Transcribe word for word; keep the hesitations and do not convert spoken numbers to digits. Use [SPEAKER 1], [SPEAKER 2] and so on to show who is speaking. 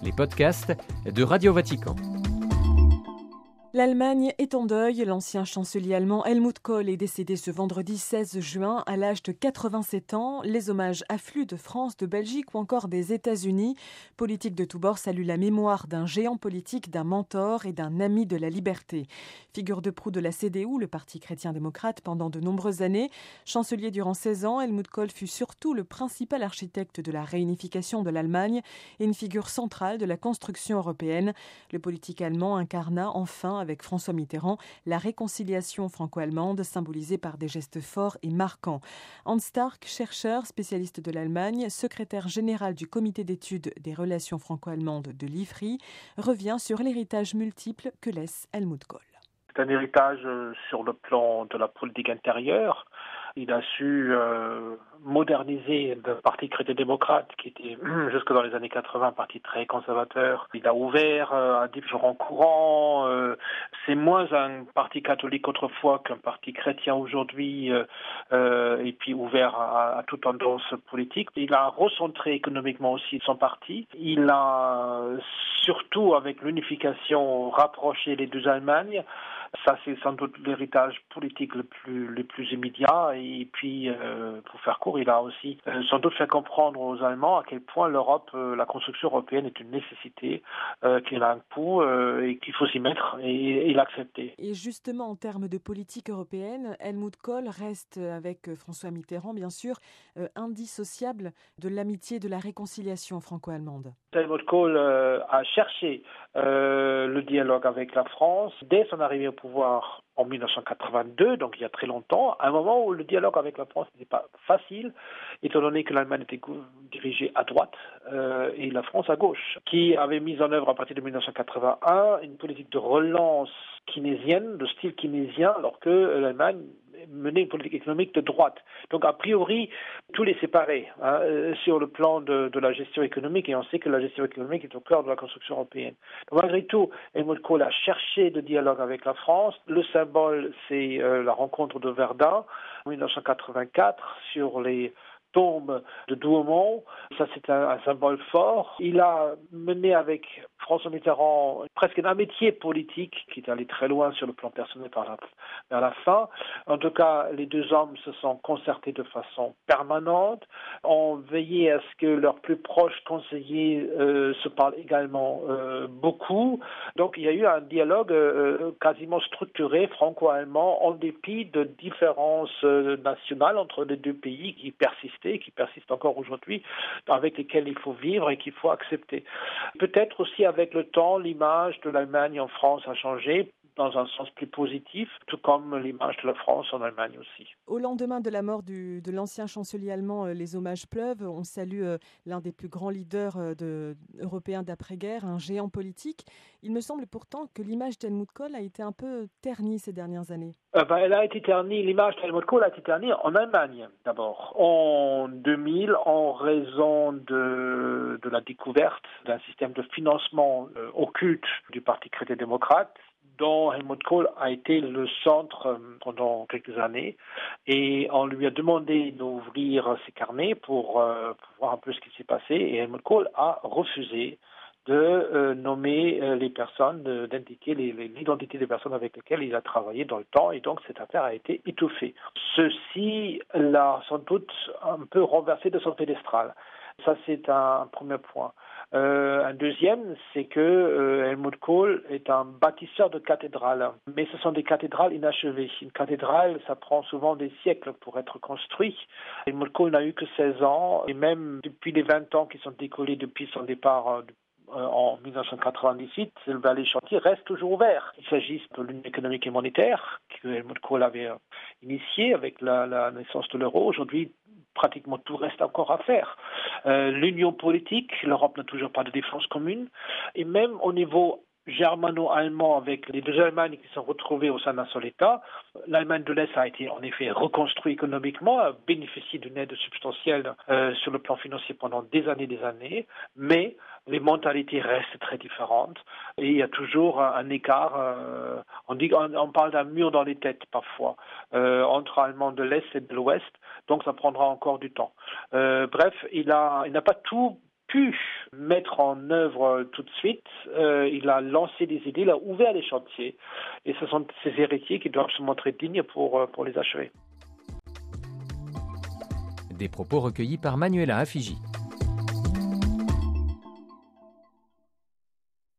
[SPEAKER 1] les podcasts de Radio Vatican.
[SPEAKER 2] L'Allemagne est en deuil. L'ancien chancelier allemand Helmut Kohl est décédé ce vendredi seize juin à l'âge de quatre-vingt-sept ans. Les hommages affluent de France, de Belgique ou encore des États-Unis. Politiques de tous bords saluent la mémoire d'un géant politique, d'un mentor et d'un ami de la liberté. Figure de proue de la C D U, le Parti chrétien-démocrate, pendant de nombreuses années. Chancelier durant seize ans, Helmut Kohl fut surtout le principal architecte de la réunification de l'Allemagne et une figure centrale de la construction européenne. Le politique allemand incarna enfin, avec François Mitterrand, la réconciliation franco-allemande symbolisée par des gestes forts et marquants. Hans Stark, chercheur, spécialiste de l'Allemagne, secrétaire général du comité d'études des relations franco-allemandes de l'I F R I, revient sur l'héritage multiple que laisse Helmut Kohl.
[SPEAKER 3] C'est un héritage sur le plan de la politique intérieure. Il a su euh, moderniser le Parti chrétien-démocrate qui était jusque dans les années quatre-vingts un parti très conservateur. Il a ouvert euh, à différents courants. Euh, c'est moins un parti catholique autrefois qu'un parti chrétien aujourd'hui euh, euh, et puis ouvert à, à toute tendance politique. Il a recentré économiquement aussi son parti. Il a surtout, avec l'unification, rapproché les deux Allemagnes. Ça, c'est sans doute l'héritage politique le plus, le plus immédiat. Et puis, euh, pour faire court, il a aussi euh, sans doute fait comprendre aux Allemands à quel point l'Europe, euh, la construction européenne est une nécessité, euh, qu'elle a un coût euh, et qu'il faut s'y mettre et, et l'accepter.
[SPEAKER 2] Et justement, en termes de politique européenne, Helmut Kohl reste, avec François Mitterrand, bien sûr, euh, indissociable de l'amitié et de la réconciliation franco-allemande.
[SPEAKER 3] Helmut Kohl euh, a cherché euh, le dialogue avec la France dès son arrivée au pouvoir en dix-neuf cent quatre-vingt-deux, donc il y a très longtemps, à un moment où le dialogue avec la France n'était pas facile, étant donné que l'Allemagne était dirigée à droite euh, et la France à gauche, qui avait mis en œuvre à partir de dix-neuf cent quatre-vingt-un une politique de relance keynésienne, de style keynésien, alors que l'Allemagne menait une politique économique de droite. Donc a priori, tout les séparait hein, sur le plan de, de la gestion économique, et on sait que la gestion économique est au cœur de la construction européenne. Donc, malgré tout, Helmut Kohl a cherché le dialogue avec la France. Le symbole, c'est euh, la rencontre de Verdun en dix-neuf cent quatre-vingt-quatre sur les tombes de Douaumont. Ça, c'est un, un symbole fort. Il a mené avec François Mitterrand presque une amitié politique qui est allée très loin sur le plan personnel par la, vers la fin. En tout cas, les deux hommes se sont concertés de façon permanente, ont veillé à ce que leurs plus proches conseillers euh, se parlent également euh, beaucoup. Donc, il y a eu un dialogue euh, quasiment structuré franco-allemand en dépit de différences euh, nationales entre les deux pays qui persistaient, qui persistent encore aujourd'hui, avec lesquelles il faut vivre et qu'il faut accepter. Peut-être aussi avec le temps, l'image de l'Allemagne en France a changé dans un sens plus positif, tout comme l'image de la France en Allemagne aussi.
[SPEAKER 2] Au lendemain de la mort du, de l'ancien chancelier allemand, les hommages pleuvent. On salue l'un des plus grands leaders de, européens d'après-guerre, un géant politique. Il me semble pourtant que l'image d'Helmut Kohl a été un peu ternie ces dernières années.
[SPEAKER 3] Euh, ben, elle a été ternie, l'image d'Helmut Kohl a été ternie en Allemagne d'abord. En deux mille, en raison de, de la découverte d'un système de financement euh, occulte du Parti chrétien-démocrate, dont Helmut Kohl a été le centre pendant quelques années, et on lui a demandé d'ouvrir ses carnets pour, euh, pour voir un peu ce qui s'est passé, et Helmut Kohl a refusé de euh, nommer euh, les personnes, de, d'indiquer les, les, l'identité des personnes avec lesquelles il a travaillé dans le temps, et donc cette affaire a été étouffée. Ceci l'a sans doute un peu renversé de son pédestal. Ça, c'est un premier point. Euh, un deuxième, c'est que euh, Helmut Kohl est un bâtisseur de cathédrales, mais ce sont des cathédrales inachevées. Une cathédrale, ça prend souvent des siècles pour être construit. Helmut Kohl n'a eu que seize ans, et même depuis les vingt ans qui sont décollés depuis son départ euh, en dix-neuf cent quatre-vingt-dix-huit, les chantiers restent toujours ouverts. Il s'agit de l'Union économique et monétaire que Helmut Kohl avait initiée avec la, la naissance de l'euro. Aujourd'hui, pratiquement tout reste encore à faire. Euh, l'union politique, l'Europe n'a toujours pas de défense commune, et même au niveau germano-allemand avec les deux Allemagnes qui sont retrouvées au sein d'un seul État. L'Allemagne de l'Est a été en effet reconstruite économiquement, a bénéficié d'une aide substantielle euh, sur le plan financier pendant des années et des années, mais les mentalités restent très différentes et il y a toujours un, un écart, euh, on, dit, on, on parle d'un mur dans les têtes parfois, euh, entre Allemands de l'Est et de l'Ouest, donc ça prendra encore du temps. Euh, bref, il, a, il n'a pas tout pu mettre en œuvre tout de suite. Euh, il a lancé des idées, il a ouvert les chantiers. Et ce sont ces héritiers qui doivent se montrer dignes pour, pour les achever.
[SPEAKER 1] Des propos recueillis par Manuela Afigi.